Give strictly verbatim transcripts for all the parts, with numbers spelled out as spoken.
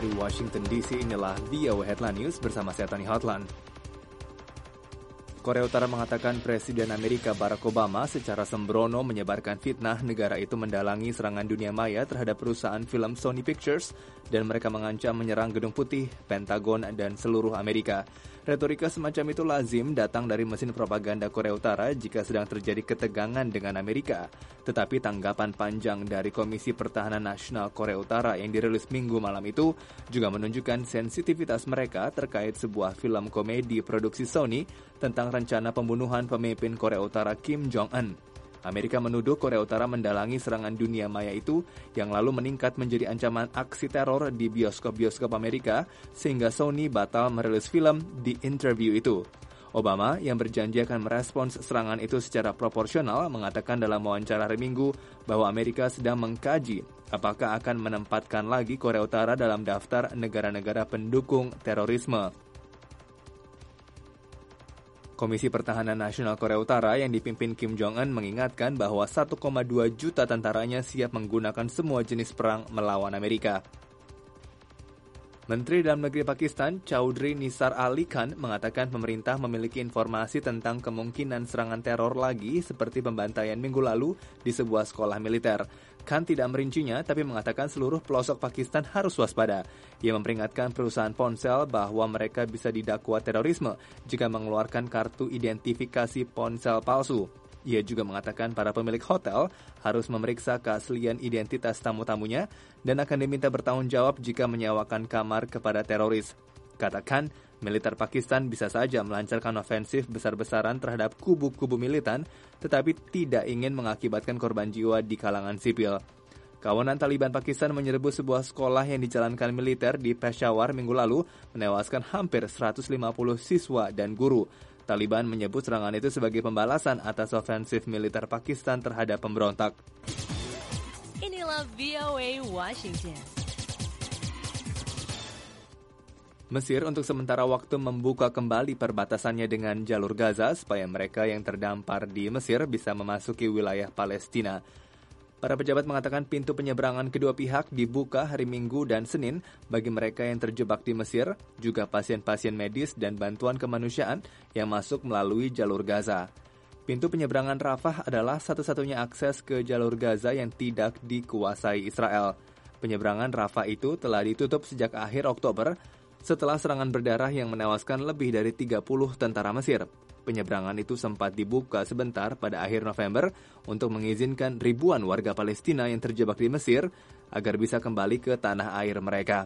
dari Washington D C, inilah V O A Headline News bersama saya Tony Hotland. Korea Utara mengatakan Presiden Amerika Barack Obama secara sembrono menyebarkan fitnah negara itu mendalangi serangan dunia maya terhadap perusahaan film Sony Pictures dan mereka mengancam menyerang Gedung Putih, Pentagon, dan seluruh Amerika. Retorika semacam itu lazim datang dari mesin propaganda Korea Utara jika sedang terjadi ketegangan dengan Amerika. Tetapi tanggapan panjang dari Komisi Pertahanan Nasional Korea Utara yang dirilis minggu malam itu juga menunjukkan sensitivitas mereka terkait sebuah film komedi produksi Sony tentang rencana pembunuhan pemimpin Korea Utara Kim Jong-un. Amerika menuduh Korea Utara mendalangi serangan dunia maya itu yang lalu meningkat menjadi ancaman aksi teror di bioskop-bioskop Amerika sehingga Sony batal merilis film di interview itu. Obama yang berjanji akan merespons serangan itu secara proporsional mengatakan dalam wawancara hari Minggu bahwa Amerika sedang mengkaji apakah akan menempatkan lagi Korea Utara dalam daftar negara-negara pendukung terorisme. Komisi Pertahanan Nasional Korea Utara yang dipimpin Kim Jong-un mengingatkan bahwa satu koma dua juta tentaranya siap menggunakan semua jenis perang melawan Amerika. Menteri Dalam Negeri Pakistan, Chaudhry Nisar Ali Khan, mengatakan pemerintah memiliki informasi tentang kemungkinan serangan teror lagi seperti pembantaian minggu lalu di sebuah sekolah militer. Khan tidak merincinya, tapi mengatakan seluruh pelosok Pakistan harus waspada. Ia memperingatkan perusahaan ponsel bahwa mereka bisa didakwa terorisme jika mengeluarkan kartu identifikasi ponsel palsu. Ia juga mengatakan para pemilik hotel harus memeriksa keaslian identitas tamu-tamunya dan akan diminta bertanggung jawab jika menyewakan kamar kepada teroris. Katakan, militer Pakistan bisa saja melancarkan ofensif besar-besaran terhadap kubu-kubu militan, tetapi tidak ingin mengakibatkan korban jiwa di kalangan sipil. Kawanan Taliban Pakistan menyerbu sebuah sekolah yang dijalankan militer di Peshawar minggu lalu, menewaskan hampir seratus lima puluh siswa dan guru. Taliban menyebut serangan itu sebagai pembalasan atas ofensif militer Pakistan terhadap pemberontak. Inilah V O A Washington. Mesir untuk sementara waktu membuka kembali perbatasannya dengan jalur Gaza supaya mereka yang terdampar di Mesir bisa memasuki wilayah Palestina. Para pejabat mengatakan pintu penyeberangan kedua pihak dibuka hari Minggu dan Senin bagi mereka yang terjebak di Mesir, juga pasien-pasien medis dan bantuan kemanusiaan yang masuk melalui jalur Gaza. Pintu penyeberangan Rafah adalah satu-satunya akses ke jalur Gaza yang tidak dikuasai Israel. Penyeberangan Rafah itu telah ditutup sejak akhir Oktober setelah serangan berdarah yang menewaskan lebih dari tiga puluh tentara Mesir. Penyeberangan itu sempat dibuka sebentar pada akhir November untuk mengizinkan ribuan warga Palestina yang terjebak di Mesir agar bisa kembali ke tanah air mereka.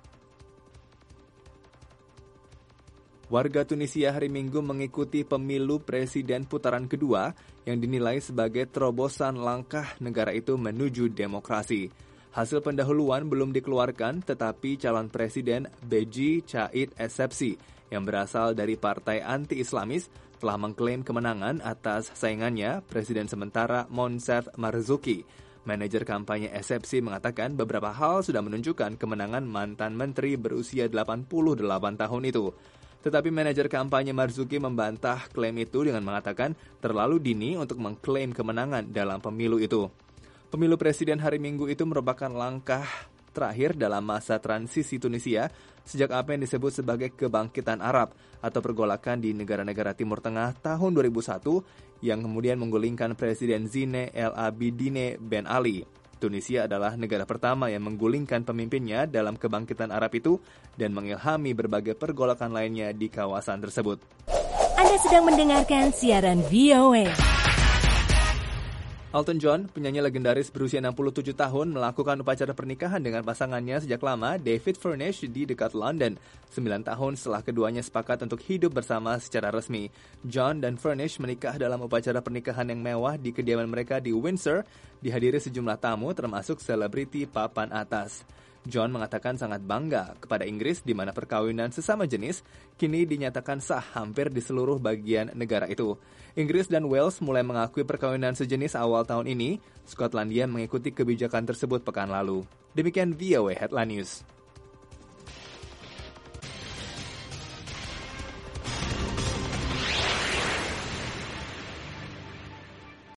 Warga Tunisia hari Minggu mengikuti pemilu presiden putaran kedua yang dinilai sebagai terobosan langkah negara itu menuju demokrasi. Hasil pendahuluan belum dikeluarkan, tetapi calon presiden Beji Caid Essebsi yang berasal dari partai anti-Islamis telah mengklaim kemenangan atas saingannya, Presiden sementara Monsef Marzouki. Manajer kampanye Essebsi mengatakan beberapa hal sudah menunjukkan kemenangan mantan menteri berusia delapan puluh delapan tahun itu. Tetapi manajer kampanye Marzouki membantah klaim itu dengan mengatakan terlalu dini untuk mengklaim kemenangan dalam pemilu itu. Pemilu presiden hari Minggu itu merupakan langkah terakhir dalam masa transisi Tunisia sejak apa yang disebut sebagai kebangkitan Arab atau pergolakan di negara-negara Timur Tengah tahun dua ribu satu yang kemudian menggulingkan Presiden Zine El Abidine Ben Ali. Tunisia adalah negara pertama yang menggulingkan pemimpinnya dalam kebangkitan Arab itu dan mengilhami berbagai pergolakan lainnya di kawasan tersebut. Anda sedang mendengarkan siaran V O A. Elton John, penyanyi legendaris berusia enam puluh tujuh tahun, melakukan upacara pernikahan dengan pasangannya sejak lama, David Furnish, di dekat London. Sembilan tahun setelah keduanya sepakat untuk hidup bersama secara resmi. John dan Furnish menikah dalam upacara pernikahan yang mewah di kediaman mereka di Windsor, dihadiri sejumlah tamu termasuk selebriti papan atas. John mengatakan sangat bangga kepada Inggris di mana perkawinan sesama jenis kini dinyatakan sah hampir di seluruh bagian negara itu. Inggris dan Wales mulai mengakui perkawinan sejenis awal tahun ini. Skotlandia mengikuti kebijakan tersebut pekan lalu. Demikian V O A Headline News.